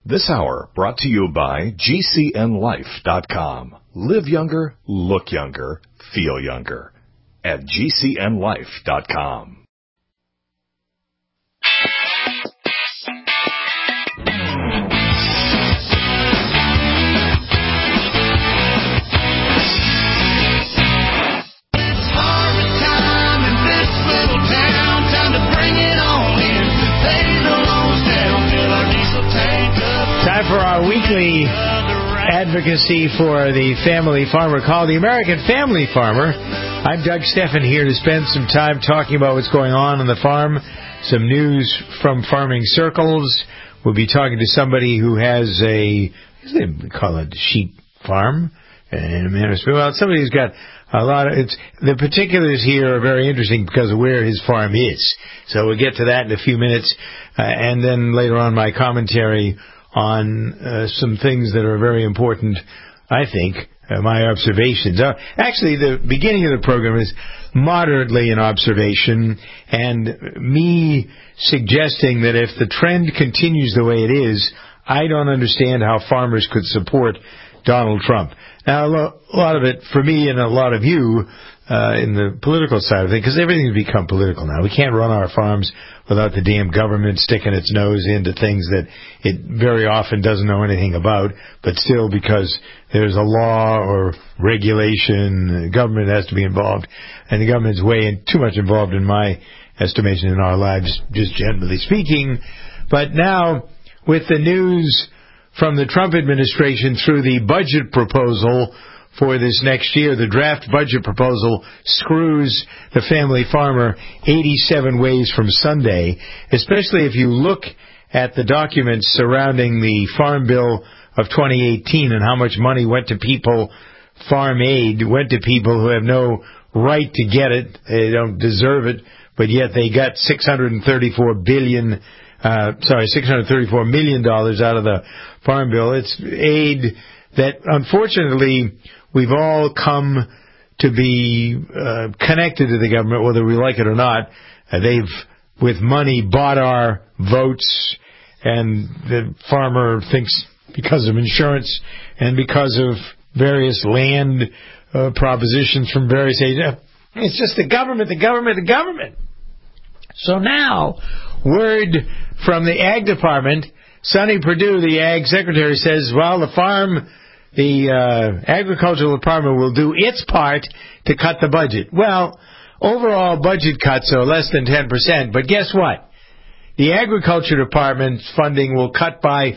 This hour brought to you by GCNLife.com. Live younger, look younger, feel younger at GCNLife.com. Time for our weekly advocacy for the family farmer called the American Family Farmer. I'm Doug Steffen here to spend some time talking about what's going on the farm, some news from farming circles. We'll be talking to somebody who has we call it sheep farm in a manner. Well, somebody who's got a lot of the particulars here are very interesting because of where his farm is. So we'll get to that in a few minutes, and then later on my commentary on some things that are very important, I think, my observations. Actually, the beginning of the program is moderately an observation, and me suggesting that if the trend continues the way it is, I don't understand how farmers could support Donald Trump. Now, a lot of it, for me and a lot of you, in the political side of it, because everything's become political now. We can't run our farms without the damn government sticking its nose into things that it very often doesn't know anything about, but still because there's a law or regulation, the government has to be involved, and the government's too much involved in my estimation in our lives, just generally speaking. But now, with the news from the Trump administration through the budget proposal for this next year, the draft budget proposal screws the family farmer 87 ways from Sunday, especially if you look at the documents surrounding the Farm Bill of 2018 and how much money went to people, farm aid went to people who have no right to get it, they don't deserve it, but yet they got $634 million out of the Farm Bill. It's aid that, unfortunately, we've all come to be connected to the government, whether we like it or not. They've, with money, bought our votes, and the farmer thinks because of insurance and because of various land propositions from various agents, it's just the government. So now, word from the Ag Department, Sonny Perdue, the Ag Secretary, says, well, the Agricultural Department will do its part to cut the budget. Well, overall budget cuts are less than 10%, but guess what? The Agriculture Department's funding will be cut by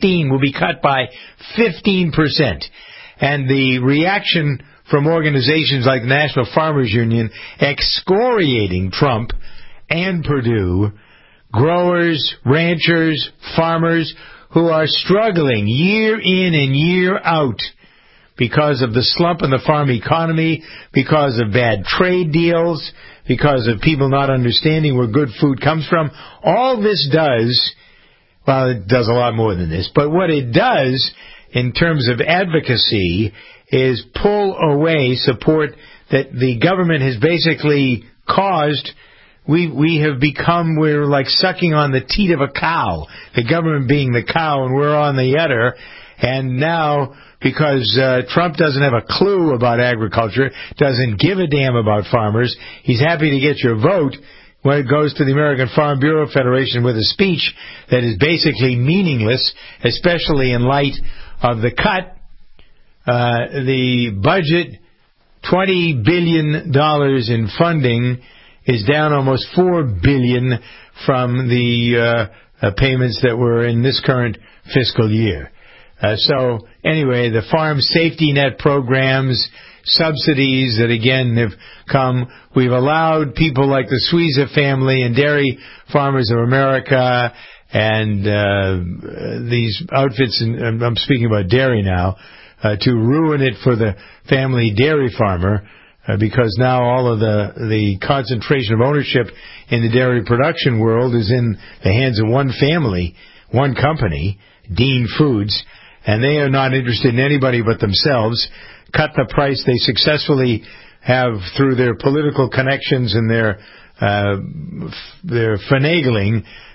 15%. And the reaction from organizations like the National Farmers Union excoriating Trump and Perdue, growers, ranchers, farmers who are struggling year in and year out because of the slump in the farm economy, because of bad trade deals, because of people not understanding where good food comes from. All this does, well, it does a lot more than this, but what it does in terms of advocacy is pull away support that the government has basically caused. We're like sucking on the teat of a cow, the government being the cow and we're on the udder. And now, because Trump doesn't have a clue about agriculture, doesn't give a damn about farmers, he's happy to get your vote when it goes to the American Farm Bureau Federation with a speech that is basically meaningless, especially in light of the cut. The budget, $20 billion in funding, is down almost $4 billion from the payments that were in this current fiscal year. So anyway, the farm safety net programs, subsidies that again have come. We've allowed people like the Suiza family and Dairy Farmers of America and these outfits, and I'm speaking about dairy now, to ruin it for the family dairy farmer. Because now all of the concentration of ownership in the dairy production world is in the hands of one family, one company, Dean Foods, and they are not interested in anybody but themselves. Cut the price. They successfully have, through their political connections and their finagling,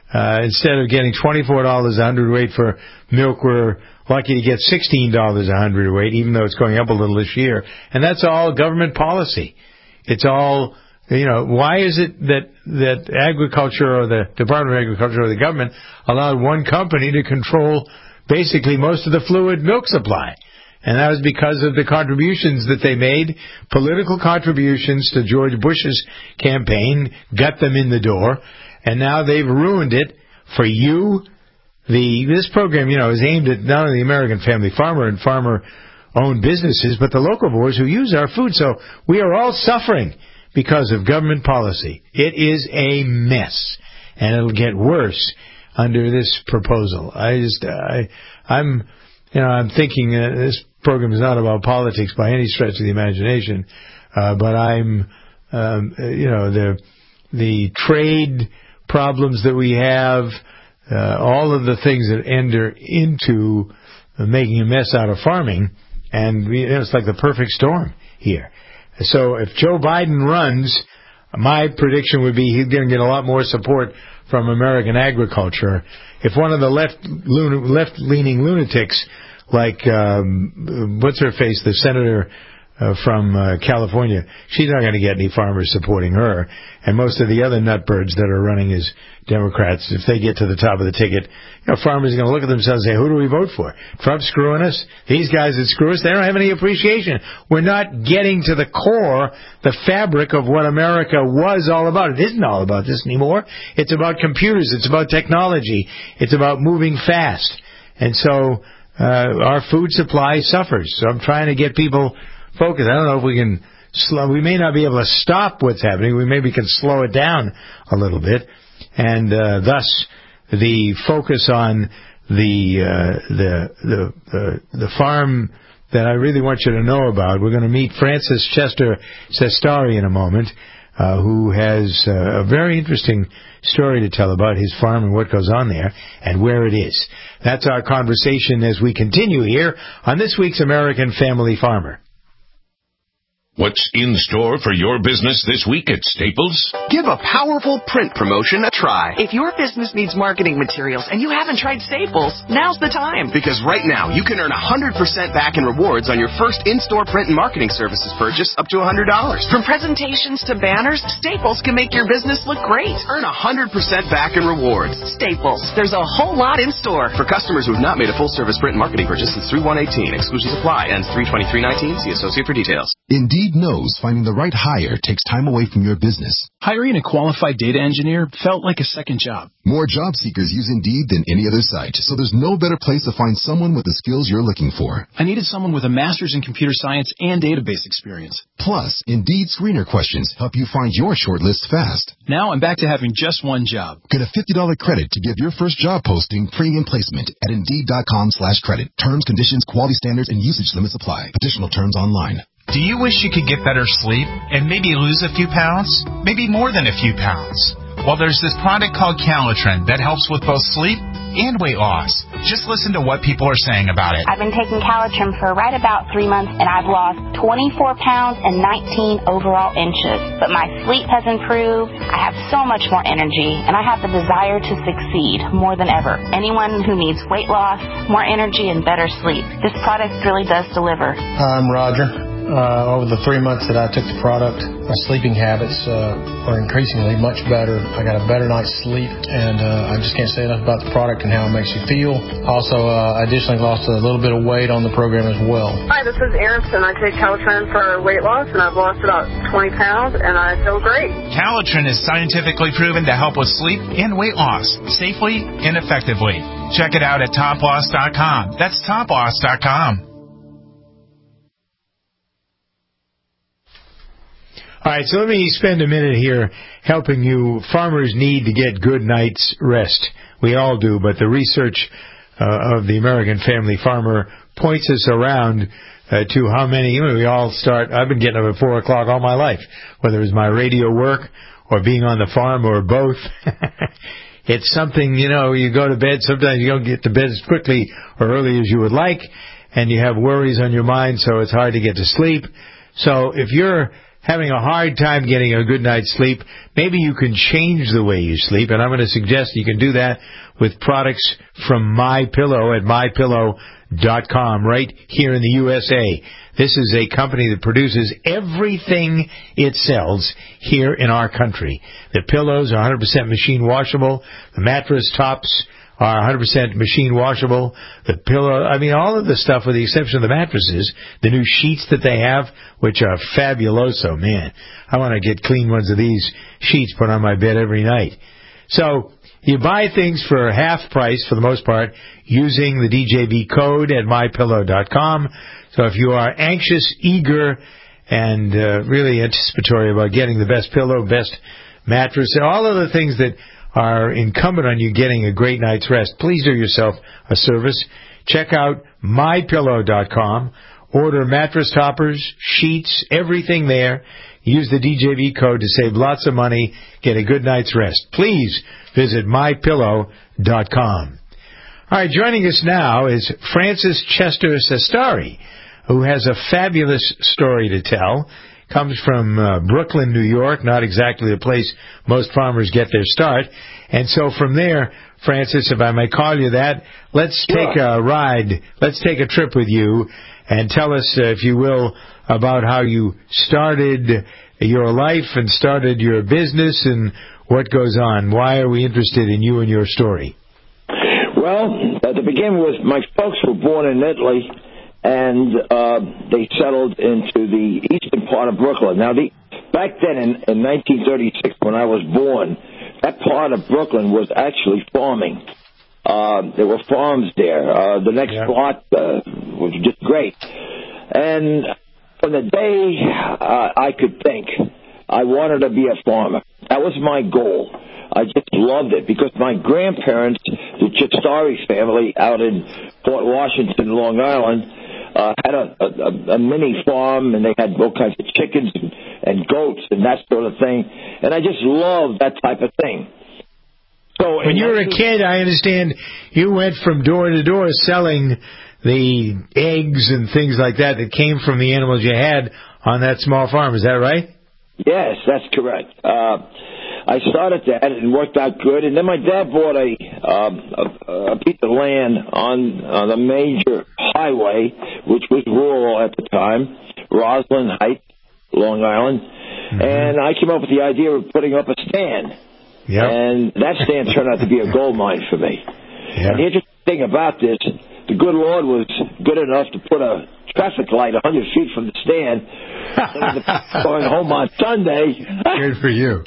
Instead of getting $24 a hundredweight for milk, we're lucky to get $16 a hundredweight, even though it's going up a little this year. And that's all government policy. It's all, why is it that agriculture or the Department of Agriculture or the government allowed one company to control basically most of the fluid milk supply? And that was because of the contributions that they made, political contributions to George Bush's campaign, got them in the door, and now they've ruined it for you. This program, is aimed at not only the American family farmer and farmer-owned businesses, but the locavores who use our food. So we are all suffering because of government policy. It is a mess, and it'll get worse under this proposal. I'm thinking this program is not about politics by any stretch of the imagination, but the trade problems that we have, all of the things that enter into making a mess out of farming, and it's like the perfect storm here. So if Joe Biden runs, my prediction would be he's going to get a lot more support from American agriculture. If one of the left-leaning lunatics, like what's her face, the senator from California, she's not going to get any farmers supporting her. And most of the other nutbirds that are running as Democrats, if they get to the top of the ticket, farmers are going to look at themselves and say, who do we vote for? Trump's screwing us? These guys that screw us, they don't have any appreciation. We're not getting to the core, the fabric of what America was all about. It isn't all about this anymore. It's about computers. It's about technology. It's about moving fast. And so our food supply suffers. So I'm trying to get people focused. I don't know if we can we may not be able to stop what's happening. We maybe can slow it down a little bit. And thus, the focus on the farm that I really want you to know about. We're going to meet Francis Chester Sestari in a moment, who has a very interesting story to tell about his farm and what goes on there and where it is. That's our conversation as we continue here on this week's American Family Farmer. What's in store for your business this week at Staples? Give a powerful print promotion a try. If your business needs marketing materials and you haven't tried Staples, now's the time. Because right now, you can earn 100% back in rewards on your first in-store print and marketing services purchase up to $100. From presentations to banners, Staples can make your business look great. Earn 100% back in rewards. Staples. There's a whole lot in store. For customers who have not made a full-service print and marketing purchase since 3/1/18, exclusions apply. Ends 3/23/19. See associate for details. Indeed knows finding the right hire takes time away from your business. Hiring a qualified data engineer felt like a second job. More job seekers use Indeed than any other site, so there's no better place to find someone with the skills you're looking for. I needed someone with a master's in computer science and database experience. Plus, Indeed screener questions help you find your shortlist fast. Now I'm back to having just one job. Get a $50 credit to give your first job posting premium placement at Indeed.com/credit. Terms, conditions, quality standards, and usage limits apply. Additional terms online. Do you wish you could get better sleep and maybe lose a few pounds? Maybe more than a few pounds? Well, there's this product called Calitrin that helps with both sleep and weight loss. Just listen to what people are saying about it. I've been taking Calitrin for right about 3 months, and I've lost 24 pounds and 19 overall inches. But my sleep has improved, I have so much more energy, and I have the desire to succeed more than ever. Anyone who needs weight loss, more energy, and better sleep, this product really does deliver. I'm Roger. Over the 3 months that I took the product, my sleeping habits are increasingly much better. I got a better night's sleep, and I just can't say enough about the product and how it makes you feel. Also, I additionally lost a little bit of weight on the program as well. Hi, this is Aronson. I take Calitrin for weight loss, and I've lost about 20 pounds, and I feel great. Calitrin is scientifically proven to help with sleep and weight loss safely and effectively. Check it out at toploss.com. That's toploss.com. All right, so let me spend a minute here helping you. Farmers need to get good night's rest. We all do, but the research of the American Family Farmer points us around to how many. We all start. I've been getting up at 4 o'clock all my life, whether it's my radio work or being on the farm or both. It's something, you go to bed. Sometimes you don't get to bed as quickly or early as you would like, and you have worries on your mind, so it's hard to get to sleep. So if you're having a hard time getting a good night's sleep, maybe you can change the way you sleep, and I'm going to suggest you can do that with products from MyPillow at MyPillow.com right here in the USA. This is a company that produces everything it sells here in our country. The pillows are 100% machine washable. The mattress tops are 100% machine washable. The pillow, all of the stuff with the exception of the mattresses, the new sheets that they have, which are fabuloso, man. I want to get clean ones of these sheets put on my bed every night. So you buy things for half price for the most part using the DJB code at MyPillow.com. So if you are anxious, eager, and really anticipatory about getting the best pillow, best mattress, all of the things that are incumbent on you getting a great night's rest, please do yourself a service. Check out MyPillow.com. Order mattress toppers, sheets, everything there. Use the DJB code to save lots of money. Get a good night's rest. Please visit MyPillow.com. All right, joining us now is Francis Chester Sestari, who has a fabulous story to tell. Comes from Brooklyn, New York, not exactly the place most farmers get their start. And so from there, Francis, if I may call you that, let's take a ride. Let's take a trip with you and tell us, if you will, about how you started your life and started your business and what goes on. Why are we interested in you and your story? Well, to begin with, my folks were born in Italy, and they settled into the eastern part of Brooklyn. Now, back then in 1936, when I was born, that part of Brooklyn was actually farming. There were farms there. The next block was just great. And from the day I could think, I wanted to be a farmer. That was my goal. I just loved it because my grandparents, the Chistari family out in Port Washington, Long Island, had a mini farm, and they had all kinds of chickens and goats and that sort of thing. And I just loved that type of thing. So when you were a kid, I understand you went from door to door selling the eggs and things like that came from the animals you had on that small farm. Is that right? Yes, that's correct. I started that, and it worked out good. And then my dad bought a piece of land on a major highway, which was rural at the time, Roslyn Heights, Long Island. Mm-hmm. And I came up with the idea of putting up a stand. Yep. And that stand turned out to be a gold mine for me. Yep. And the interesting thing about this, the good Lord was good enough to put a traffic light 100 feet from the stand going home on Sunday. Good for you.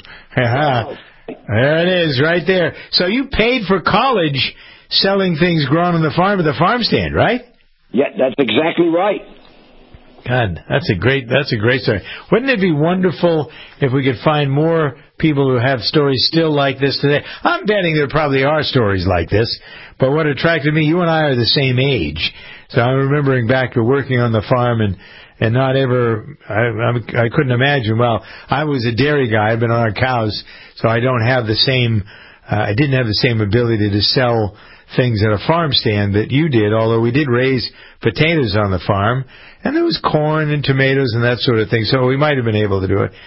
There it is, right there. So you paid for college selling things grown on the farm at the farm stand, right? Yeah, that's exactly right. God, that's a great story. Wouldn't it be wonderful if we could find more people who have stories still like this today? I'm betting there probably are stories like this, but what attracted me, you and I are the same age, so I'm remembering back to working on the farm and not ever, I couldn't imagine. Well, I was a dairy guy. I've been on our cows, so I don't have the same, I didn't have the same ability to sell things at a farm stand that you did, although we did raise potatoes on the farm, and there was corn and tomatoes and that sort of thing, so we might have been able to do it.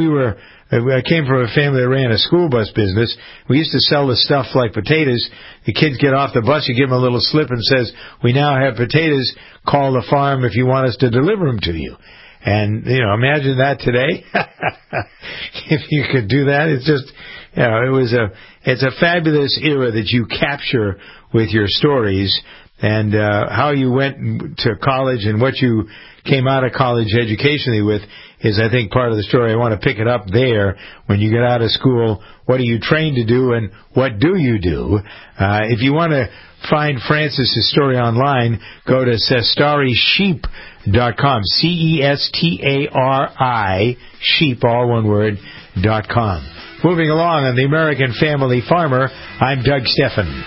I came from a family that ran a school bus business. We used to sell the stuff like potatoes. The kids get off the bus, you give them a little slip and says, "We now have potatoes. Call the farm if you want us to deliver them to you." And, imagine that today. If you could do that, it's just, it's a fabulous era that you capture with your stories. And how you went to college and what you came out of college educationally with is, I think, part of the story. I want to pick it up there. When you get out of school, what are you trained to do and what do you do? If you want to find Francis's story online, go to SestariSheep.com, CESTARI, sheep, all one word, .com. Moving along on the American Family Farmer, I'm Doug Steffen.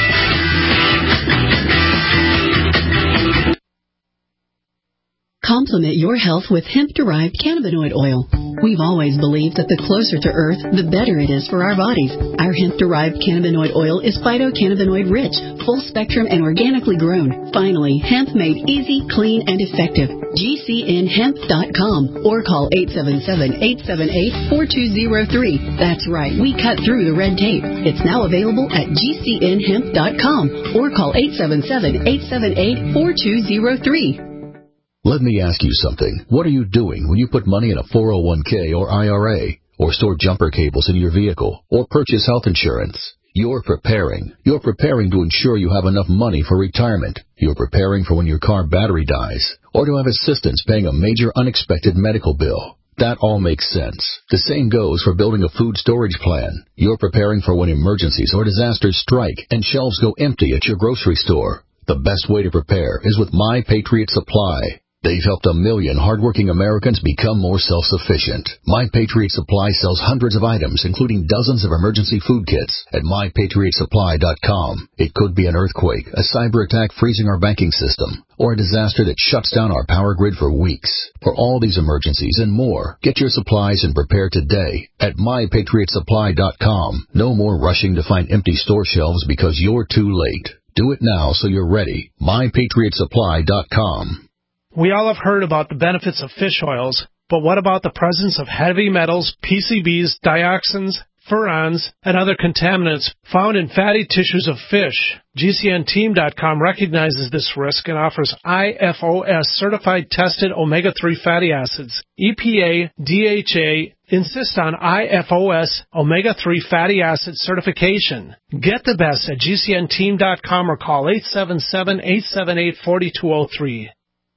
Complex Supplement your health with hemp-derived cannabinoid oil. We've always believed that the closer to Earth, the better it is for our bodies. Our hemp-derived cannabinoid oil is phytocannabinoid rich, full spectrum, and organically grown. Finally, hemp made easy, clean, and effective. GCNhemp.com or call 877-878-4203. That's right, we cut through the red tape. It's now available at GCNhemp.com or call 877-878-4203. Let me ask you something. What are you doing when you put money in a 401k or IRA, or store jumper cables in your vehicle, or purchase health insurance? You're preparing. You're preparing to ensure you have enough money for retirement. You're preparing for when your car battery dies, or to have assistance paying a major unexpected medical bill. That all makes sense. The same goes for building a food storage plan. You're preparing for when emergencies or disasters strike and shelves go empty at your grocery store. The best way to prepare is with My Patriot Supply. They've helped 1 million hardworking Americans become more self-sufficient. My Patriot Supply sells hundreds of items, including dozens of emergency food kits at MyPatriotSupply.com. It could be an earthquake, a cyber attack freezing our banking system, or a disaster that shuts down our power grid for weeks. For all these emergencies and more, get your supplies and prepare today at MyPatriotSupply.com. No more rushing to find empty store shelves because you're too late. Do it now so you're ready. MyPatriotSupply.com. We all have heard about the benefits of fish oils, but what about the presence of heavy metals, PCBs, dioxins, furans, and other contaminants found in fatty tissues of fish? GCNteam.com recognizes this risk and offers IFOS certified tested omega-3 fatty acids. EPA, DHA insist on IFOS omega-3 fatty acid certification. Get the best at GCNteam.com or call 877-878-4203.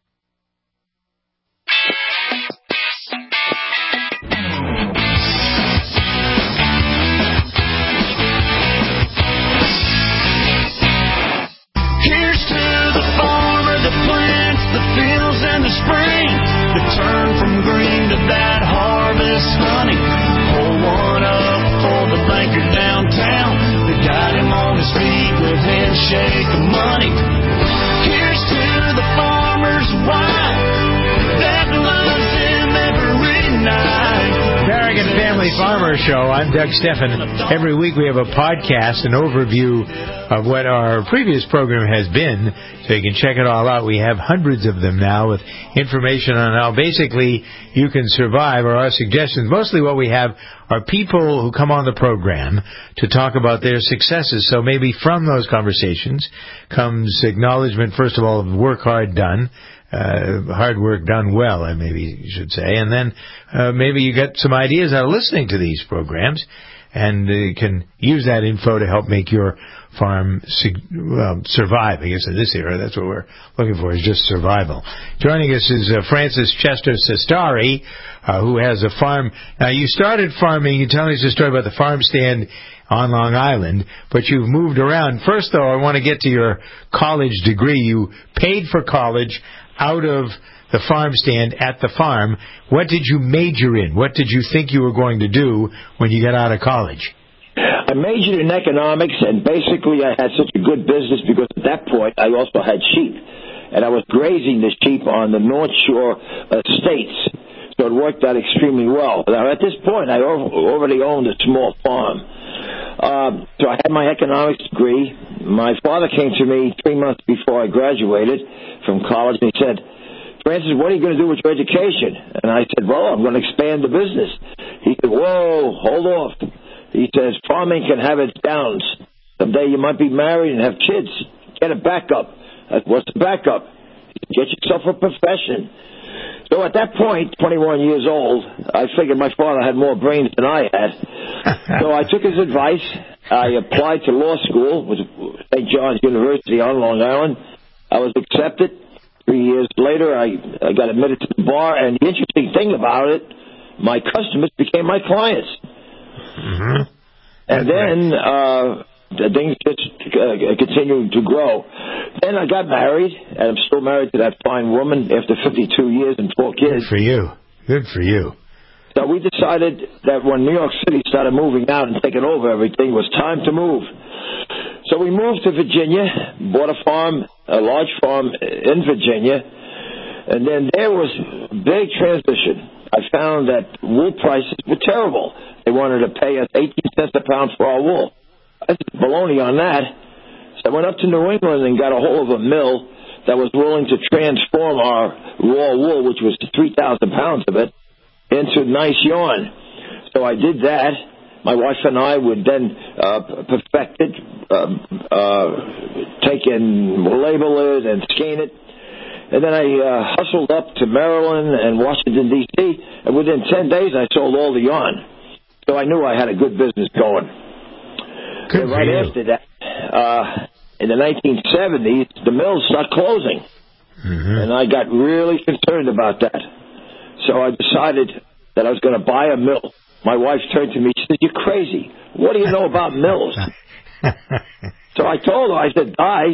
In the spring, to turn from green to that harvest honey. Pour one up for the banker downtown. They got him on his feet with handshake of money. Here's to the farmer's wife that loves him every night. American Family Farmer Show. I'm Doug Steffen. Every week we have a podcast, an overview of what our previous program has been, so you can check it all out. We have hundreds of them now with information on how basically you can survive, or our suggestions. Mostly what we have are people who come on the program to talk about their successes. So maybe from those conversations comes acknowledgement, first of all, of work hard done. Hard work done well, maybe you should say. And then maybe you get some ideas out of listening to these programs, and you can use that info to help make your farm survive. I guess in this era, that's what we're looking for, is just survival. Joining us is Francis Chester Sestari, who has a farm. Now, you started farming. You're telling us a story about the farm stand on Long Island, but you've moved around. First, though, I want to get to your college degree. You paid for college out of the farm stand at the farm. What did you major in? What did you think you were going to do when you got out of college? I majored in economics, and basically I had such a good business because at that point I also had sheep, and I was grazing the sheep on the North Shore estates, so it worked out extremely well. Now, at this point, I already owned a small farm. So I had my economics degree. My father came to me 3 months before I graduated from college, and he said, "Francis, what are you going to do with your education?" And I said, "Well, I'm going to expand the business." He said, "Whoa, hold off." He says, "Farming can have its downs. Someday you might be married and have kids. Get a backup." I said, "What's the backup?" He said, "Get yourself a profession." So at that point, 21 years old, I figured my father had more brains than I had. So I took his advice. I applied to law school with St. John's University on Long Island. I was accepted. 3 years later, I got admitted to the bar. And the interesting thing about it, my customers became my clients. Mm-hmm. And then things just continued to grow. Then I got married, and I'm still married to that fine woman after 52 years and 4 kids. Good for you. Good for you. So we decided that when New York City started moving out and taking over everything, it was time to move. So we moved to Virginia, bought a farm, a large farm in Virginia, And then there was big transition. I found that wool prices were terrible. They wanted to pay us 18 cents a pound for our wool. I said, baloney on that. So I went up to New England and got a hold of a mill that was willing to transform our raw wool, which was 3,000 pounds of it, into nice yarn. So I did that. My wife and I would then perfect it, take and label it and scan it. And then I hustled up to Maryland and Washington, D.C., and within 10 days I sold all the yarn. So I knew I had a good business going. Good and right after that, in the 1970s, the mills started closing. And I got really concerned about that. So I decided that I was going to buy a mill. My wife turned to me, she said, "You're crazy. What do you know about mills?" So I told her, I said,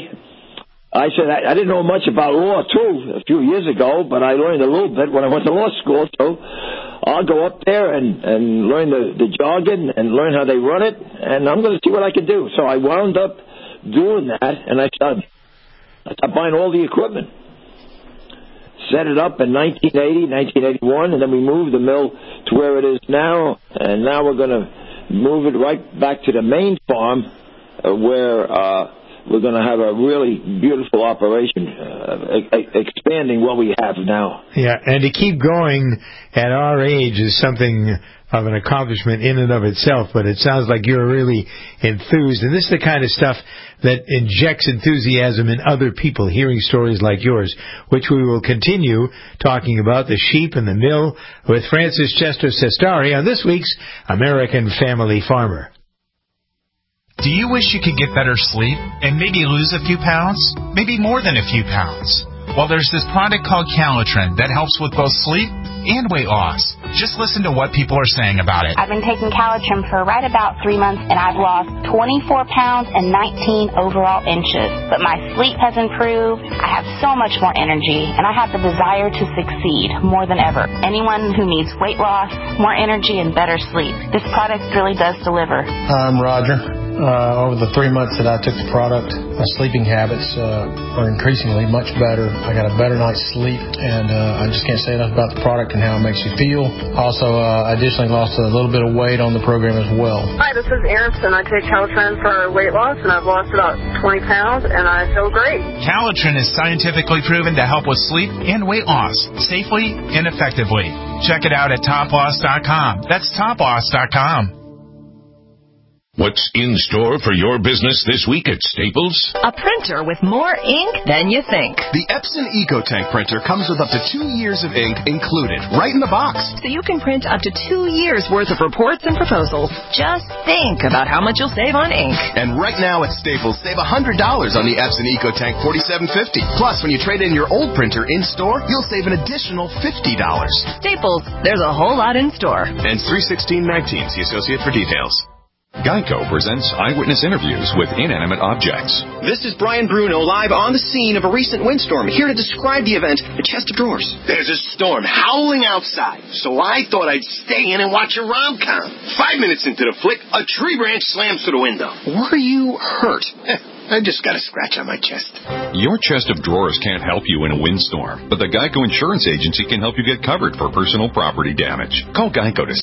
I said, I didn't know much about law, too, a few years ago, but I learned a little bit when I went to law school. So I'll go up there and learn the jargon and learn how they run it, and I'm going to see what I can do. So I wound up doing that, and I started buying all the equipment. Set it up in 1980, 1981, and then we moved the mill to where it is now, and now we're going to move it right back to the main farm where we're going to have a really beautiful operation, expanding what we have now. Yeah, and to keep going at our age is something of an accomplishment in and of itself, but it sounds like you're really enthused. And this is the kind of stuff that injects enthusiasm in other people, hearing stories like yours, which we will continue talking about, the sheep and the mill, with Francis Chester Sestari on this week's American Family Farmer. Do you wish you could get better sleep and maybe lose a few pounds? Maybe more than a few pounds? Well, there's this product called Calitrin that helps with both sleep and weight loss. Just listen to what people are saying about it. I've been taking Calitrin for right about 3 months, and I've lost 24 pounds and 19 overall inches. But my sleep has improved. I have so much more energy, and I have the desire to succeed more than ever. Anyone who needs weight loss, more energy, and better sleep, this product really does deliver. I'm Roger. Over the 3 months that I took the product, my sleeping habits are increasingly much better. I got a better night's sleep, and I just can't say enough about the product and how it makes you feel. Also, I additionally lost a little bit of weight on the program as well. Hi, this is Aronson. I take Calitrin for weight loss, and I've lost about 20 pounds, and I feel great. Calitrin is scientifically proven to help with sleep and weight loss safely and effectively. Check it out at toploss.com. That's toploss.com. What's in store for your business this week at Staples? A printer with more ink than you think. The Epson EcoTank printer comes with up to 2 years of ink included, right in the box. So you can print up to 2 years worth of reports and proposals. Just think about how much you'll save on ink. And right now at Staples, save $100 on the Epson EcoTank 4750. Plus, when you trade in your old printer in store, you'll save an additional $50. Staples, there's a whole lot in store. And 31619, see associate for details. Geico presents eyewitness interviews with inanimate objects. This is Brian Bruno live on the scene of a recent windstorm, here to describe the event, The Chest of Drawers. There's a storm howling outside, so I thought I'd stay in and watch a rom-com. 5 minutes into the flick, a tree branch slams through the window. Were you hurt? I just got a scratch on my chest. Your chest of drawers can't help you in a windstorm, but the Geico Insurance Agency can help you get covered for personal property damage. Call Geico to...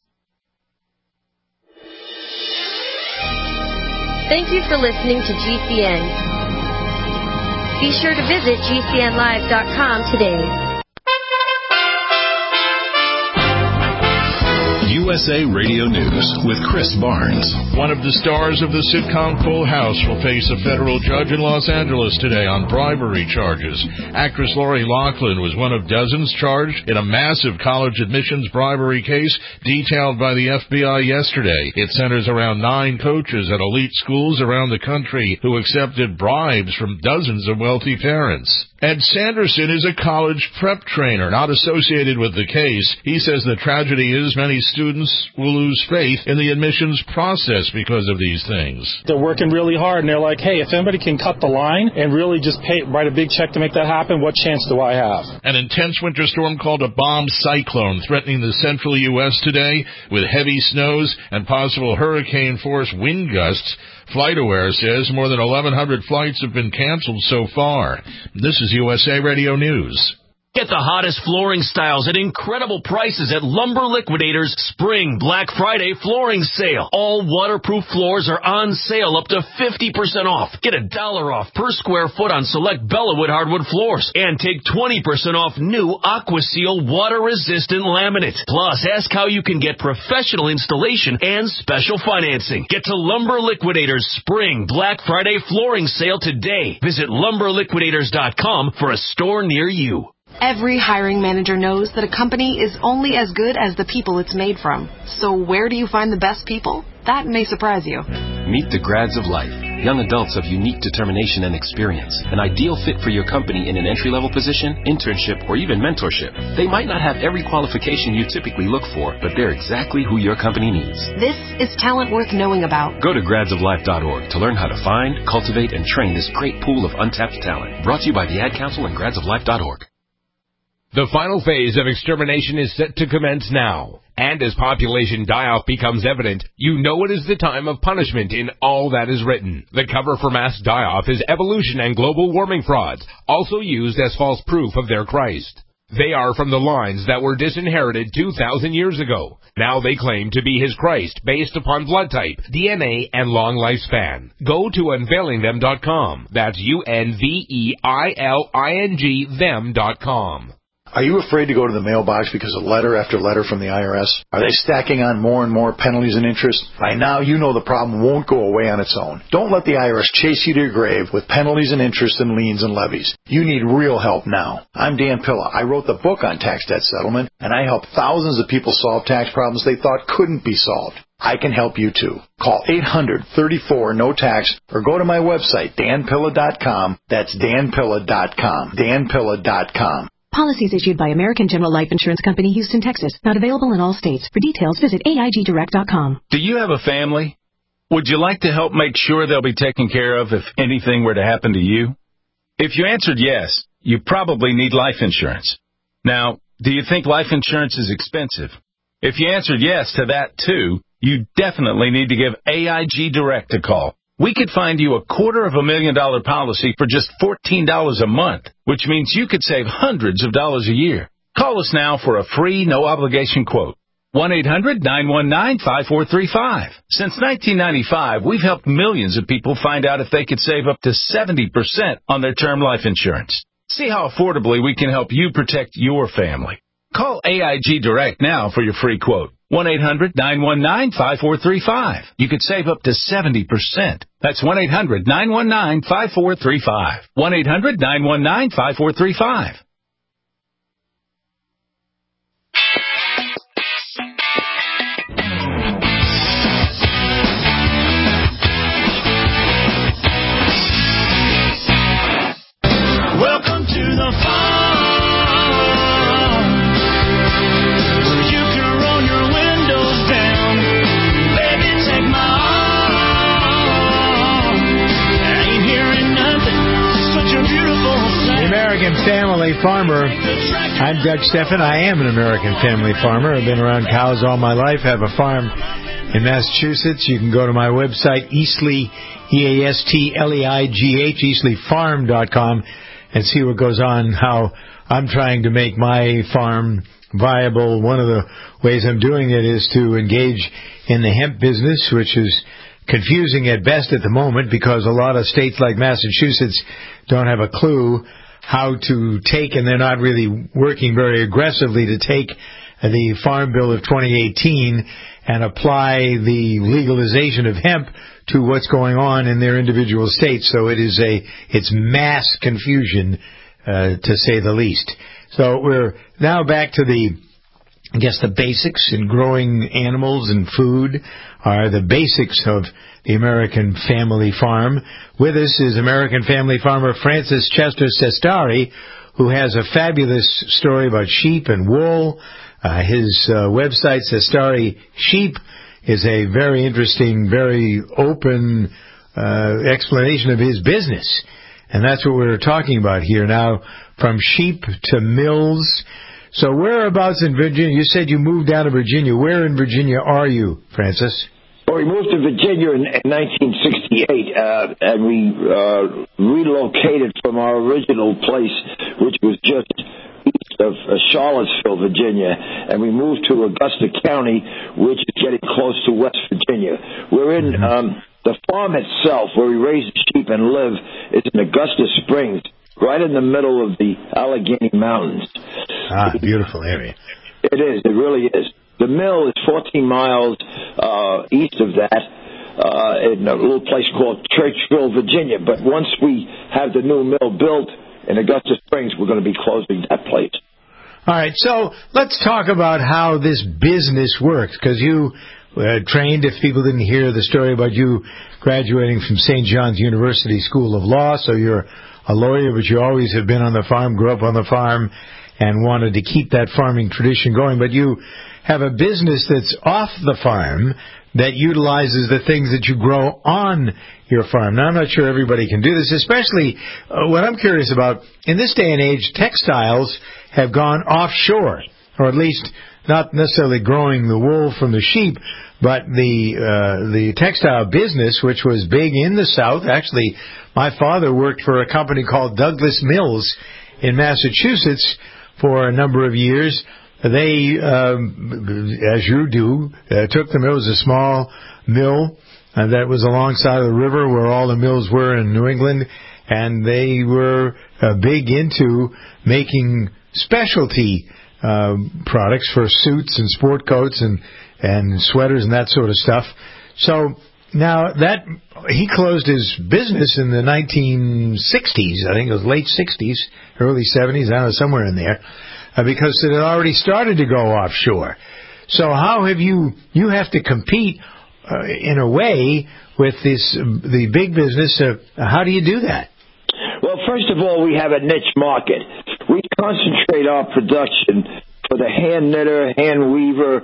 Thank you for listening to GCN. Be sure to visit GCNlive.com today. USA Radio News with Chris Barnes. One of the stars of the sitcom Full House will face a federal judge in Los Angeles today on bribery charges. Actress Lori Loughlin was one of dozens charged in a massive college admissions bribery case detailed by the FBI yesterday. It centers around 9 coaches at elite schools around the country who accepted bribes from dozens of wealthy parents. Ed Sanderson is a college prep trainer not associated with the case. He says the tragedy is many students will lose faith in the admissions process because of these things. They're working really hard, and they're like, hey, if anybody can cut the line and really just write a big check to make that happen, what chance do I have? An intense winter storm called a bomb cyclone threatening the central U.S. today with heavy snows and possible hurricane-force wind gusts. FlightAware says more than 1,100 flights have been canceled so far. This is USA Radio News. Get the hottest flooring styles at incredible prices at Lumber Liquidators Spring Black Friday flooring sale. All waterproof floors are on sale up to 50% off. Get $1 off per square foot on select Bellawood hardwood floors. And take 20% off new AquaSeal water-resistant laminate. Plus, ask how you can get professional installation and special financing. Get to Lumber Liquidators Spring Black Friday flooring sale today. Visit LumberLiquidators.com for a store near you. Every hiring manager knows that a company is only as good as the people it's made from. So where do you find the best people? That may surprise you. Meet the grads of life. Young adults of unique determination and experience. An ideal fit for your company in an entry-level position, internship, or even mentorship. They might not have every qualification you typically look for, but they're exactly who your company needs. This is talent worth knowing about. Go to gradsoflife.org to learn how to find, cultivate, and train this great pool of untapped talent. Brought to you by the Ad Council and gradsoflife.org. The final phase of extermination is set to commence now. And as population die-off becomes evident, you know it is the time of punishment in all that is written. The cover for mass die-off is evolution and global warming frauds, also used as false proof of their Christ. They are from the lines that were disinherited 2,000 years ago. Now they claim to be his Christ based upon blood type, DNA, and long lifespan. Go to unveilingthem.com. That's UNVEILING them.com. Are you afraid to go to the mailbox because of letter after letter from the IRS? Are they stacking on more and more penalties and interest? By now, you know the problem won't go away on its own. Don't let the IRS chase you to your grave with penalties and interest and liens and levies. You need real help now. I'm Dan Pilla. I wrote the book on tax debt settlement, and I help thousands of people solve tax problems they thought couldn't be solved. I can help you too. Call 800-34-NO-TAX or go to my website, danpilla.com. That's danpilla.com. danpilla.com. Policies issued by American General Life Insurance Company, Houston, Texas. Not available in all states. For details, visit AIGdirect.com. Do you have a family? Would you like to help make sure they'll be taken care of if anything were to happen to you? If you answered yes, you probably need life insurance. Now, do you think life insurance is expensive? If you answered yes to that too, you definitely need to give AIG Direct a call. We could find you a $250,000 policy for just $14 a month, which means you could save hundreds of dollars a year. Call us now for a free, no-obligation quote. 1-800-919-5435. Since 1995, we've helped millions of people find out if they could save up to 70% on their term life insurance. See how affordably we can help you protect your family. Call AIG Direct now for your free quote. 1-800-919-5435. You could save up to 70%. That's 1-800-919-5435. 1-800-919-5435. Welcome to the farm. American Family Farmer. I'm Doug Stephan. I am an American Family Farmer. I've been around cows all my life. Have a farm in Massachusetts. You can go to my website, Eastleigh, EASTLEIGH, EastleighFarm.com, and see what goes on, how I'm trying to make my farm viable. One of the ways I'm doing it is to engage in the hemp business, which is confusing at best at the moment because a lot of states like Massachusetts don't have a clue how to take, and they're not really working very aggressively to take the Farm Bill of 2018 and apply the legalization of hemp to what's going on in their individual states. So it's mass confusion, to say the least. So we're now back to the basics in growing animals and food are the basics of the American Family Farm. With us is American Family Farmer Francis Chester Sestari, who has a fabulous story about sheep and wool. His website, Sestari Sheep, is a very interesting, very open explanation of his business. And that's what we're talking about here now, from sheep to mills. So whereabouts in Virginia? You said you moved down to Virginia. Where in Virginia are you, Francis? Well, we moved to Virginia in 1968, and we relocated from our original place, which was just east of Charlottesville, Virginia, and we moved to Augusta County, which is getting close to West Virginia. We're in the farm itself, where we raise sheep and live, is in Augusta Springs, right in the middle of the Allegheny Mountains. Ah, beautiful area. It is. It really is. The mill is 14 miles east of that, in a little place called Churchville, Virginia. But once we have the new mill built in Augusta Springs, we're going to be closing that place. All right, so let's talk about how this business works, because you trained, if people didn't hear the story about you graduating from St. John's University School of Law, so you're a lawyer, but you always have been on the farm, grew up on the farm, and wanted to keep that farming tradition going. But you have a business that's off the farm that utilizes the things that you grow on your farm. Now, I'm not sure everybody can do this, especially what I'm curious about. In this day and age, textiles have gone offshore, or at least not necessarily growing the wool from the sheep, but the textile business, which was big in the South. Actually, my father worked for a company called Douglas Mills in Massachusetts for a number of years. They, as you do, took the mill. It was a small mill that was alongside of the river where all the mills were in New England, and they were big into making specialty products for suits and sport coats and sweaters and that sort of stuff. So now that he closed his business in the 1960s, I think it was late 60s, early 70s, I don't know, somewhere in there, because it had already started to go offshore. So how have you have to compete in a way with the big business? How do you do that? Well, first of all, we have a niche market. We concentrate our production for the hand knitter, hand weaver,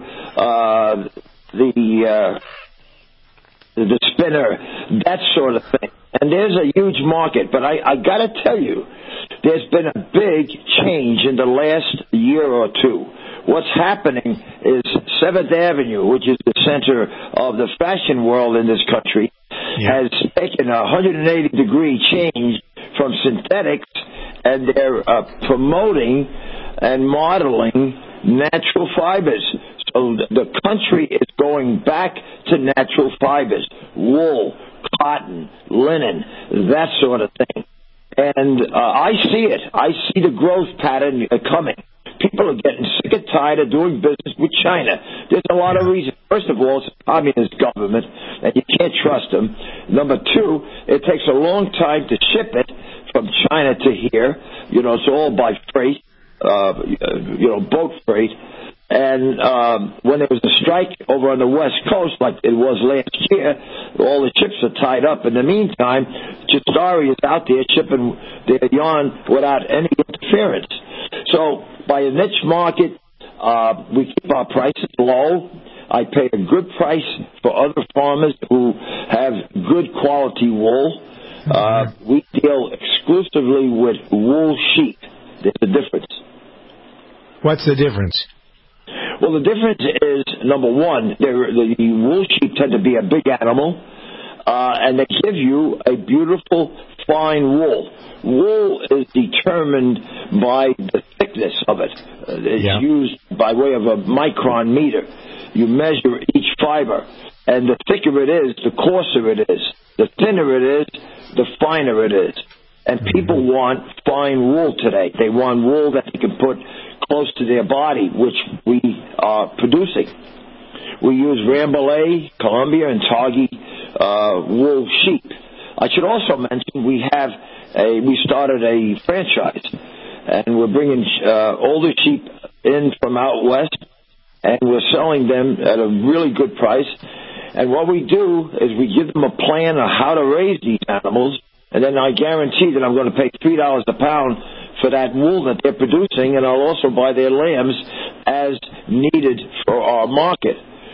the spinner, that sort of thing. And there's a huge market. But I got to tell you, there's been a big change in the last year or two. What's happening is 7th Avenue, which is the center of the fashion world in this country, has taken a 180-degree change from synthetics, and they're promoting and modeling natural fibers. So the country is going back to natural fibers, wool, cotton, linen, that sort of thing. And I see it. I see the growth pattern coming. People are getting sick and tired of doing business with China. There's a lot of reasons. First of all, it's a communist government, and you can't trust them. Number two, it takes a long time to ship it from China to here. You know, it's all by freight, boat freight. And when there was a strike over on the West Coast, like it was last year, all the ships are tied up. In the meantime, Chistari is out there shipping their yarn without any interference. So by a niche market, we keep our prices low. I pay a good price for other farmers who have good quality wool. We deal exclusively with wool sheep. There's a difference. What's the difference? Well, the difference is, number one, the wool sheep tend to be a big animal, and they give you a beautiful, fine wool. Wool is determined by the thickness of it. It's used by way of a micron meter. You measure each fiber, and the thicker it is, the coarser it is. The thinner it is, the finer it is. And people want fine wool today. They want wool that they can put close to their body, which we are producing. We use Rambouillet, Columbia, and Targhee wool sheep. I should also mention we started a franchise, and we're bringing older sheep in from out west, and we're selling them at a really good price. And what we do is we give them a plan on how to raise these animals, and then I guarantee that I'm going to pay $3 a pound for that wool that they're producing, and I'll also buy their lambs as needed for our market.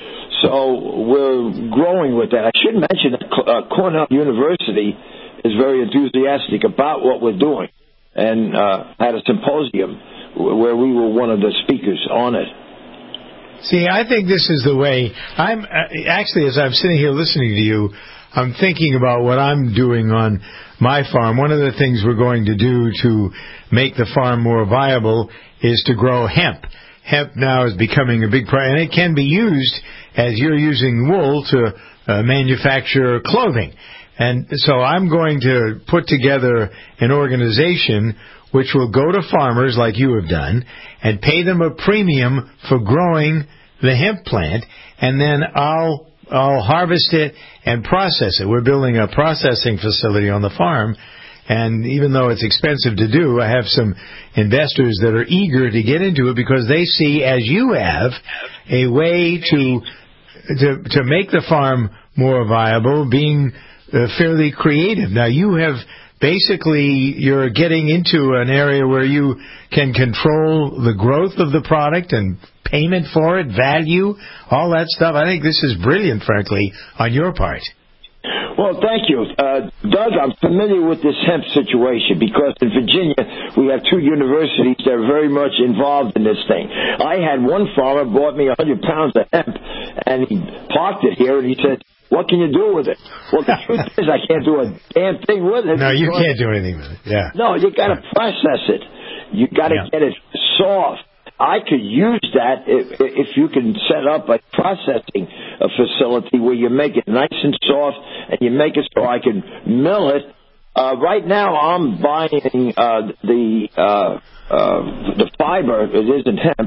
So we're growing with that. I should mention that Cornell University is very enthusiastic about what we're doing, and had a symposium where we were one of the speakers on it. See, I think this is the way. I'm actually, as I'm sitting here listening to you, I'm thinking about what I'm doing on my farm. One of the things we're going to do to make the farm more viable is to grow hemp. Hemp now is becoming a big priority, and it can be used as you're using wool to manufacture clothing. And so I'm going to put together an organization which will go to farmers like you have done and pay them a premium for growing the hemp plant, and then I'll harvest it and process it. We're building a processing facility on the farm, and even though it's expensive to do, I have some investors that are eager to get into it because they see, as you have, a way to make the farm more viable, being fairly creative. Now, you have basically, you're getting into an area where you can control the growth of the product and payment for it, value, all that stuff. I think this is brilliant, frankly, on your part. Well, thank you. Doug, I'm familiar with this hemp situation because in Virginia we have two universities that are very much involved in this thing. I had one farmer bought me 100 pounds of hemp, and he parked it here, and he said, "What can you do with it?" Well, the truth is I can't do a damn thing with it. No, you can't do anything with it. Yeah. No, you got to process it. You got to get it soft. I could use that if you can set up a processing facility where you make it nice and soft and you make it so I can mill it. Right now I'm buying the fiber. It isn't hemp.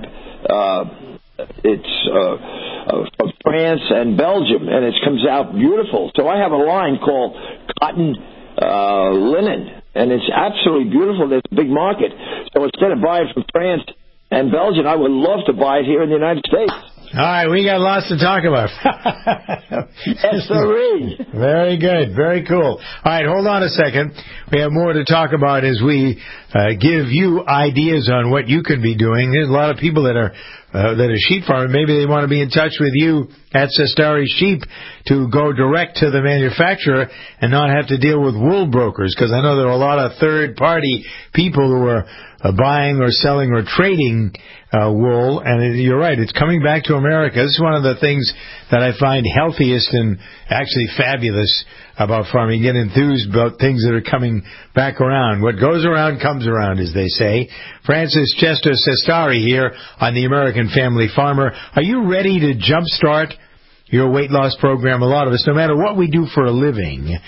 It's from France and Belgium, and it comes out beautiful. So I have a line called Cotton Linen, and it's absolutely beautiful. There's a big market. So instead of buying from France and Belgium, I would love to buy it here in the United States. All right, we got lots to talk about. Yes, sirree. Very good, very cool. All right, hold on a second. We have more to talk about as we give you ideas on what you can be doing. There's a lot of people that are sheep farmers. Maybe they want to be in touch with you at Sestari Sheep to go direct to the manufacturer and not have to deal with wool brokers, because I know there are a lot of third-party people who are buying or selling or trading wool, and you're right, it's coming back to America. This is one of the things that I find healthiest and actually fabulous about farming. Get enthused about things that are coming back around. What goes around comes around, as they say. Francis Chester Sestari here on the American Family Farmer. Are you ready to jumpstart your weight loss program? A lot of us, no matter what we do for a living,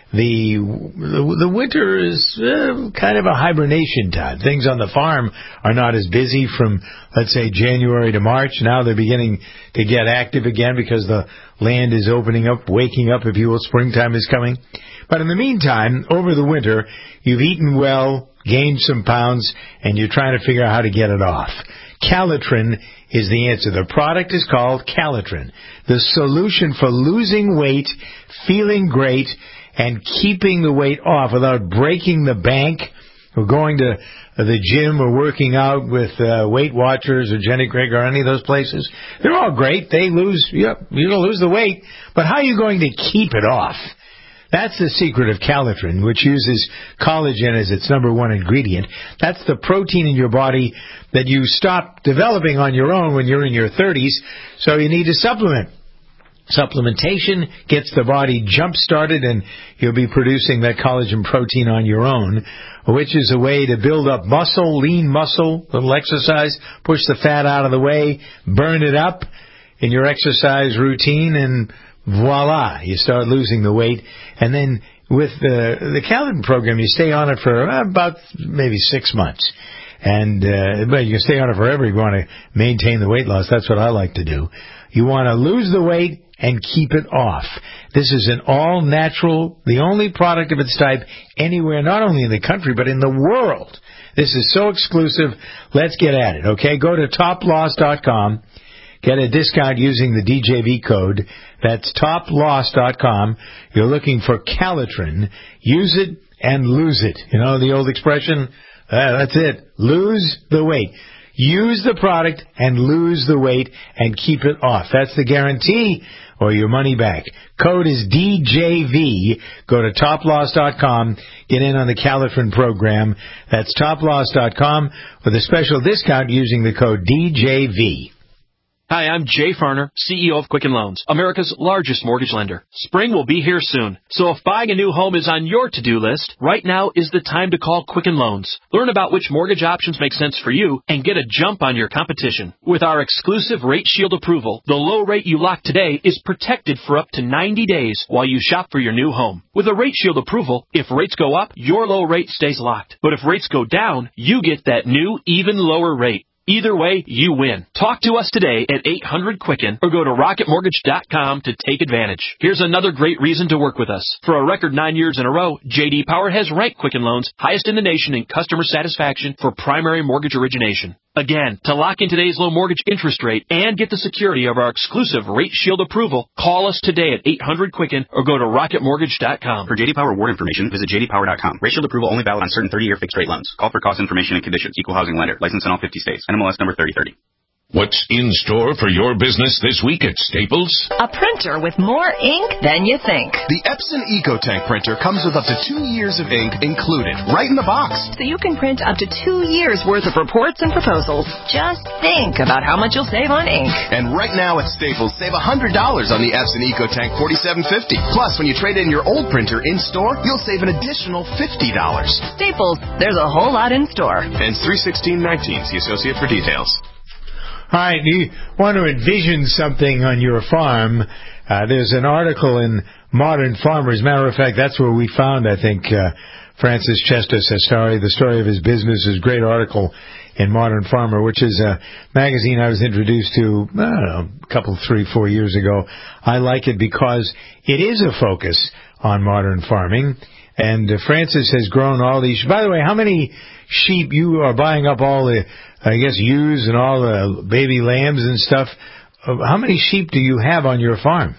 the winter is kind of a hibernation time. Things on the farm are not as busy from, let's say, January to March. Now they're beginning to get active again because the land is opening up, waking up, if you will. Springtime is coming. But in the meantime, over the winter, you've eaten well, gained some pounds, and you're trying to figure out how to get it off. Calitrin is the answer. The product is called Calitrin, the solution for losing weight, feeling great, and keeping the weight off without breaking the bank or going to the gym or working out with Weight Watchers or Jenny Craig or any of those places. They're all great. You're going to lose the weight, but how are you going to keep it off? That's the secret of Calitrin, which uses collagen as its number one ingredient. That's the protein in your body that you stop developing on your own when you're in your 30s, so you need to supplement. Supplementation gets the body jump-started, and you'll be producing that collagen protein on your own, which is a way to build up muscle, lean muscle, little exercise, push the fat out of the way, burn it up in your exercise routine, and voila, you start losing the weight. And then with the Calitrin program, you stay on it for about maybe 6 months. And but you can stay on it forever. You want to maintain the weight loss. That's what I like to do. You want to lose the weight and keep it off. This is an all-natural, the only product of its type anywhere, not only in the country, but in the world. This is so exclusive. Let's get at it, okay? Go to toploss.com. Get a discount using the DJV code. That's toploss.com. You're looking for Calitrin. Use it and lose it. You know the old expression? That's it. Lose the weight. Use the product and lose the weight and keep it off. That's the guarantee, or your money back. Code is DJV. Go to toploss.com. Get in on the Calitrin program. That's toploss.com with a special discount using the code DJV. Hi, I'm Jay Farner, CEO of Quicken Loans, America's largest mortgage lender. Spring will be here soon, so if buying a new home is on your to-do list, right now is the time to call Quicken Loans. Learn about which mortgage options make sense for you and get a jump on your competition. With our exclusive Rate Shield approval, the low rate you lock today is protected for up to 90 days while you shop for your new home. With a Rate Shield approval, if rates go up, your low rate stays locked. But if rates go down, you get that new, even lower rate. Either way, you win. Talk to us today at 800-QUICKEN or go to rocketmortgage.com to take advantage. Here's another great reason to work with us. For a record 9 years in a row, J.D. Power has ranked Quicken Loans highest in the nation in customer satisfaction for primary mortgage origination. Again, to lock in today's low mortgage interest rate and get the security of our exclusive Rate Shield approval, call us today at 800-QUICKEN or go to rocketmortgage.com. For J.D. Power award information, visit jdpower.com. Rate Shield approval only valid on certain 30-year fixed-rate loans. Call for cost information and conditions. Equal housing lender. License in all 50 states. NMLS number 3030. What's in store for your business this week at Staples? A printer with more ink than you think. The Epson EcoTank printer comes with up to 2 years of ink included, right in the box. So you can print up to 2 years' worth of reports and proposals. Just think about how much you'll save on ink. And right now at Staples, save $100 on the Epson EcoTank 4750. Plus, when you trade in your old printer in store, you'll save an additional $50. Staples, there's a whole lot in store. Ends 3/16/19. See associate for details. All right, you want to envision something on your farm, there's an article in Modern Farmer. As a matter of fact, that's where we found, I think, Francis Chester Sestari, the story of his business, is a great article in Modern Farmer, which is a magazine I was introduced to, I don't know, a couple, 3-4 years ago. I like it because it is a focus on modern farming. And Francis has grown all these. By the way, how many sheep you are buying up all the, I guess, ewes and all the baby lambs and stuff? How many sheep do you have on your farm?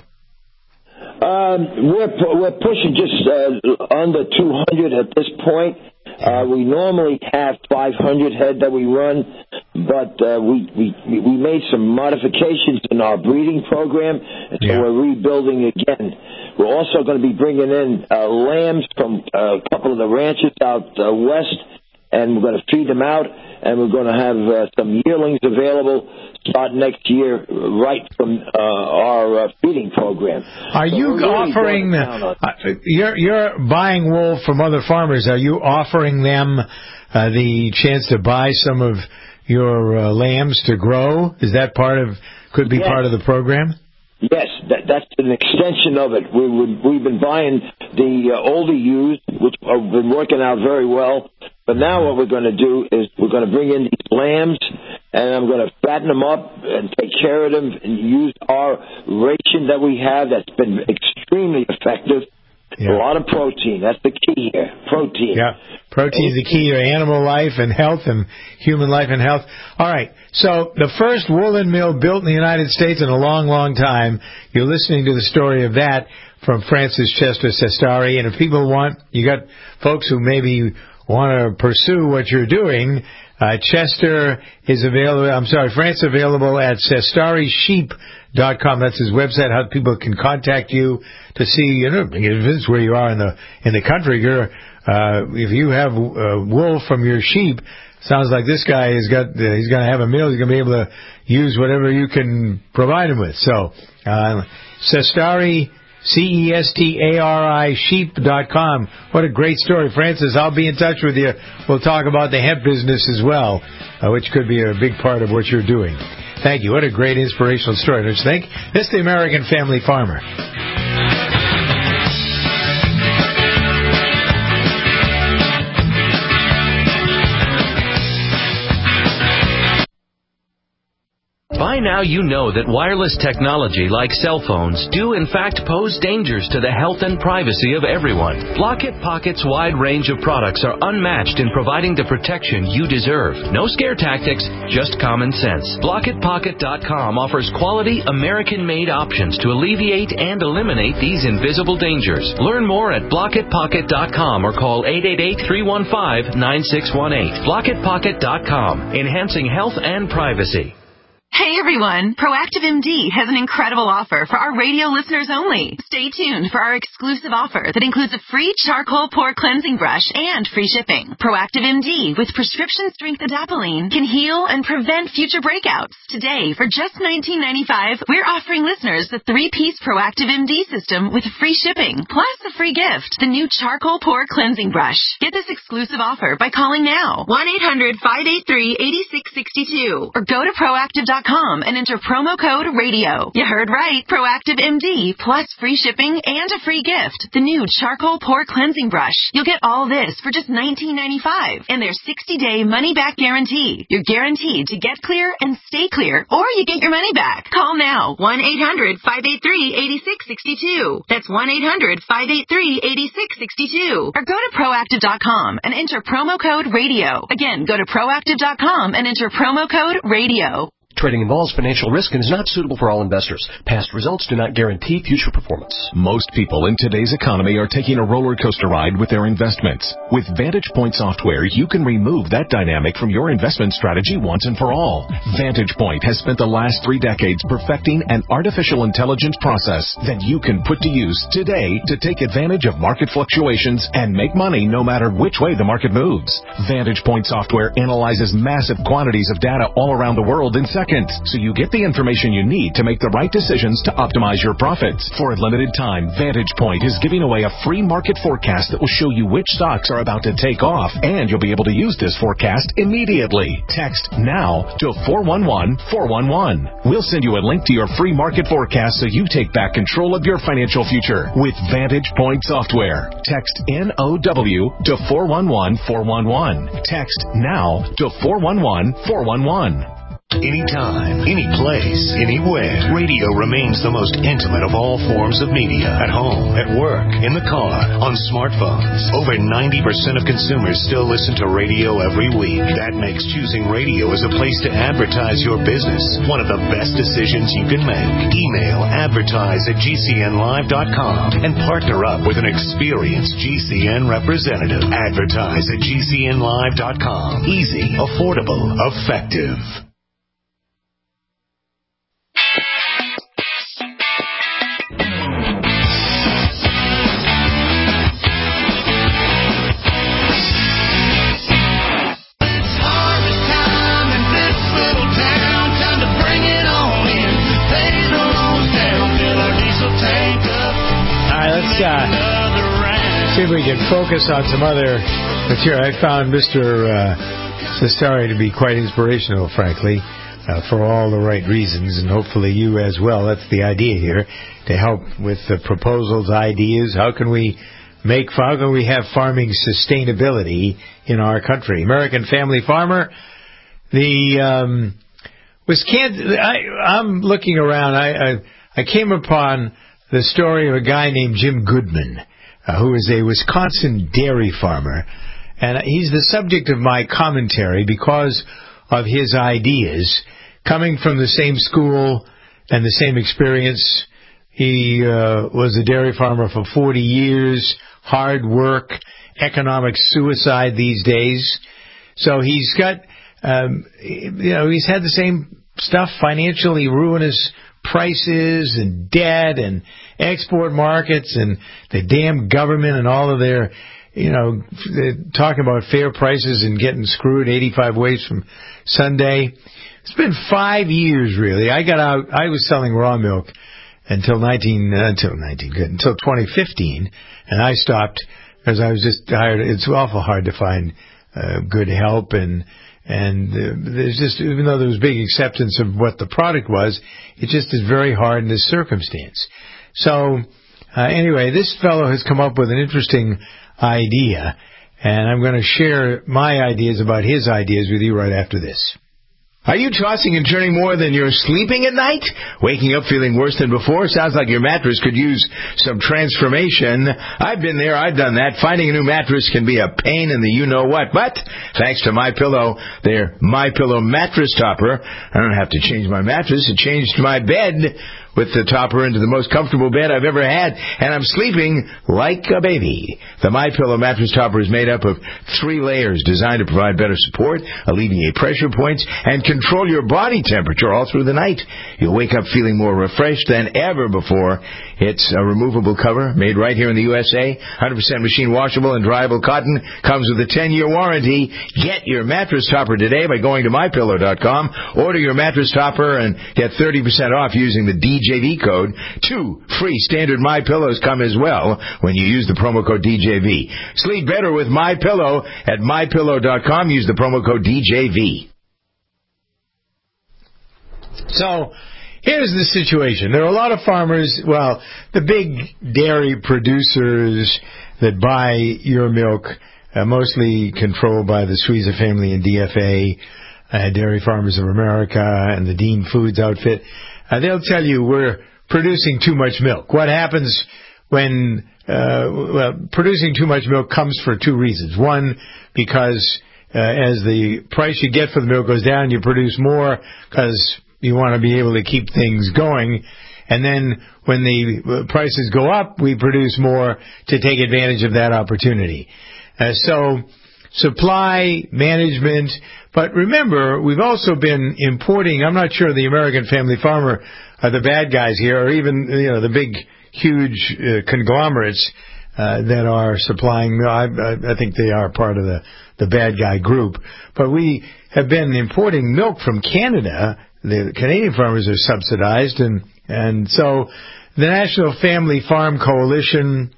We're pushing just under 200 at this point. We normally have 500 head that we run, but we made some modifications in our breeding program, and so we're rebuilding again. We're also going to be bringing in lambs from a couple of the ranches out west, and we're going to feed them out, and we're going to have some yearlings available start next year right from our feeding program. Are you offering, you're buying wool from other farmers, are you offering them the chance to buy some of your lambs to grow? Is that could be part of the program? Yes, that's an extension of it. We've been buying the older ewes, which have been working out very well. But now what we're going to do is we're going to bring in these lambs, and I'm going to fatten them up and take care of them and use our ration that we have that's been extremely effective. A lot of protein. That's the key here. Protein. Yeah. Protein is the key to animal life and health and human life and health. All right. So the first woolen mill built in the United States in a long, long time. You're listening to the story of that from Francis Chester Sestari. And if people you got folks who maybe want to pursue what you're doing, Chester is available. Francis available at SestariSheep.com. That's his website. How people can contact you to see, if it's where you are in the country. If you have wool from your sheep, sounds like this guy he's going to have a mill. He's going to be able to use whatever you can provide him with. So, Sestari. CESTARI sheep.com. What a great story. Francis, I'll be in touch with you. We'll talk about the hemp business as well, which could be a big part of what you're doing. Thank you. What a great inspirational story, don't you think? This is the American Family Farmer. By now you know that wireless technology like cell phones do in fact pose dangers to the health and privacy of everyone. Blockit Pocket's wide range of products are unmatched in providing the protection you deserve. No scare tactics, just common sense. BlockitPocket.com offers quality American-made options to alleviate and eliminate these invisible dangers. Learn more at BlockitPocket.com or call 888-315-9618. BlockitPocket.com, enhancing health and privacy. Hey everyone, Proactive MD has an incredible offer for our radio listeners only. Stay tuned for our exclusive offer that includes a free charcoal pore cleansing brush and free shipping. Proactive MD with prescription strength adapalene can heal and prevent future breakouts. Today, for just $19.95, we're offering listeners the 3-piece Proactive MD system with free shipping, plus a free gift, the new charcoal pore cleansing brush. Get this exclusive offer by calling now, 1-800-583-8662, or go to proactive.com and enter promo code RADIO. You heard right. Proactive MD plus free shipping and a free gift. The new charcoal pore cleansing brush. You'll get all this for just $19.95 and their 60-day money-back guarantee. You're guaranteed to get clear and stay clear, or you get your money back. Call now. 1-800-583-8662. That's 1-800-583-8662. Or go to proactive.com and enter promo code RADIO. Again, go to proactive.com and enter promo code RADIO. Trading involves financial risk and is not suitable for all investors. Past results do not guarantee future performance. Most people in today's economy are taking a roller coaster ride with their investments. With Vantage Point software, you can remove that dynamic from your investment strategy once and for all. Vantage Point has spent the last 3 decades perfecting an artificial intelligence process that you can put to use today to take advantage of market fluctuations and make money no matter which way the market moves. Vantage Point software analyzes massive quantities of data all around the world in seconds, so you get the information you need to make the right decisions to optimize your profits. For a limited time, Vantage Point is giving away a free market forecast that will show you which stocks are about to take off, and you'll be able to use this forecast immediately. Text NOW to 411-411. We'll send you a link to your free market forecast so you take back control of your financial future with Vantage Point software. Text NOW to 411-411. Text NOW to 411-411. Anytime, any place, anywhere. Radio remains the most intimate of all forms of media. At home, at work, in the car, on smartphones. Over 90% of consumers still listen to radio every week. That makes choosing radio as a place to advertise your business one of the best decisions you can make. Email advertise@gcnlive.com and partner up with an experienced GCN representative. Advertise at gcnlive.com. Easy, affordable, effective. See if we can focus on some other material. I found Mr. Cestari to be quite inspirational, frankly, for all the right reasons, and hopefully you as well. That's the idea here, to help with the proposals, ideas. How can we have farming sustainability in our country? American Family Farmer, I'm looking around. I came upon the story of a guy named Jim Goodman, who is a Wisconsin dairy farmer, and he's the subject of my commentary because of his ideas, coming from the same school and the same experience. He was a dairy farmer for 40 years, hard work, economic suicide these days. So he's got, he's had the same stuff, financially ruinous prices and debt and export markets and the damn government and all of their, talking about fair prices and getting screwed 85 ways from Sunday. It's been 5 years, really. I got out, I was selling raw milk until 2015, and I stopped because I was just tired. It's awful hard to find good help, and there's just, even though there was big acceptance of what the product was, it just is very hard in this circumstance. So anyway, this fellow has come up with an interesting idea, and I'm going to share my ideas about his ideas with you right after this. Are you tossing and turning more than you're sleeping at night? Waking up feeling worse than before? Sounds like your mattress could use some transformation. I've been there. I've done that. Finding a new mattress can be a pain in the you-know-what. But thanks to MyPillow, their MyPillow mattress topper, I don't have to change my mattress. It changed my bed. with the topper into the most comfortable bed I've ever had, and I'm sleeping like a baby. The MyPillow mattress topper is made up of 3 layers designed to provide better support, alleviate pressure points, and control your body temperature all through the night. You'll wake up feeling more refreshed than ever before. It's a removable cover made right here in the USA, 100% machine washable and dryable cotton, comes with a 10-year warranty. Get your mattress topper today by going to MyPillow.com. Order your mattress topper and get 30% off using the DJV code. 2 free standard MyPillows come as well when you use the promo code DJV. Sleep better with MyPillow at MyPillow.com. Use the promo code DJV. So, here's the situation. There are a lot of farmers, well, the big dairy producers that buy your milk, mostly controlled by the Sweeza family and DFA, Dairy Farmers of America, and the Dean Foods outfit. They'll tell you we're producing too much milk. What happens when producing too much milk comes for 2 reasons. One, because as the price you get for the milk goes down, you produce more because you want to be able to keep things going. And then when the prices go up, we produce more to take advantage of that opportunity. So supply management. But remember, we've also been importing. I'm not sure the American Family Farmer are the bad guys here, or even the big, huge conglomerates that are supplying. I think they are part of the bad guy group. But we have been importing milk from Canada. The Canadian farmers are subsidized, and so the National Family Farm Coalition,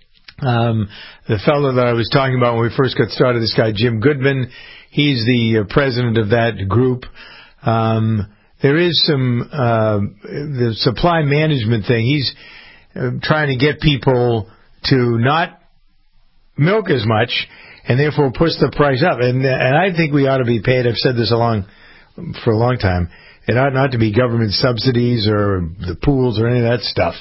the fellow that I was talking about when we first got started, this guy Jim Goodman, he's the president of that group. There is some the supply management thing. He's trying to get people to not milk as much, and therefore push the price up. And I think we ought to be paid. I've said this for a long time. It ought not to be government subsidies or the pools or any of that stuff.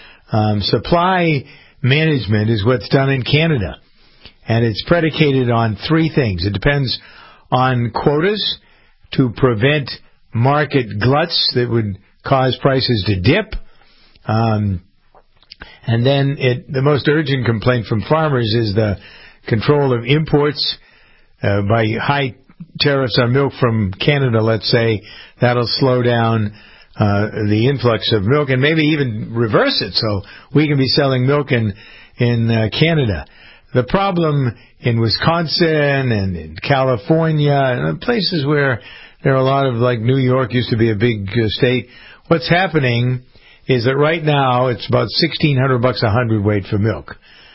Supply management is what's done in Canada, and it's predicated on 3 things. It depends on quotas to prevent market gluts that would cause prices to dip. And then the most urgent complaint from farmers is the control of imports by high tariffs on milk from Canada, let's say. That'll slow down the influx of milk and maybe even reverse it so we can be selling milk in Canada. The problem in Wisconsin and in California and places where there are a lot of, like New York used to be a big state, what's happening is that right now it's about $1,600 a hundredweight for milk.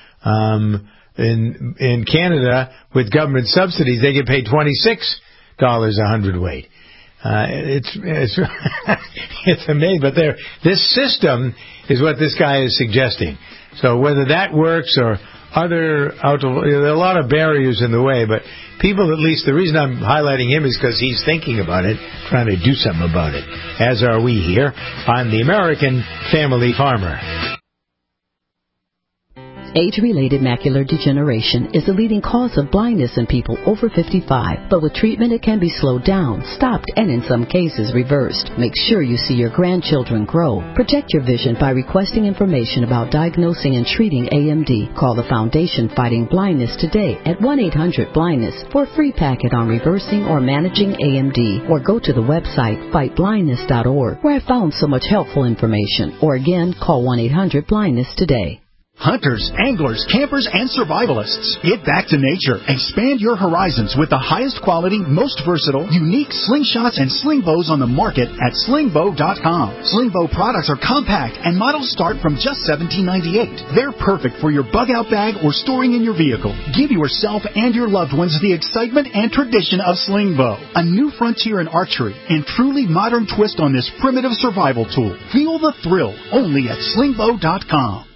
In Canada, with government subsidies, they get paid $26 a hundredweight. It's amazing, but this system is what this guy is suggesting. So whether that works or there are a lot of barriers in the way, but people, at least the reason I'm highlighting him is because he's thinking about it, trying to do something about it, as are we here on the American Family Farmer. Age-related macular degeneration is the leading cause of blindness in people over 55, but with treatment it can be slowed down, stopped, and in some cases reversed. Make sure you see your grandchildren grow. Protect your vision by requesting information about diagnosing and treating AMD. Call the Foundation Fighting Blindness today at 1-800-BLINDNESS for a free packet on reversing or managing AMD, or go to the website fightblindness.org, where I found so much helpful information. Or again, call 1-800-BLINDNESS today. Hunters, anglers, campers, and survivalists. Get back to nature. Expand your horizons with the highest quality, most versatile, unique slingshots and sling bows on the market at slingbow.com. Slingbow products are compact and models start from just $17.98. They're perfect for your bug-out bag or storing in your vehicle. Give yourself and your loved ones the excitement and tradition of Slingbow, a new frontier in archery and truly modern twist on this primitive survival tool. Feel the thrill only at slingbow.com.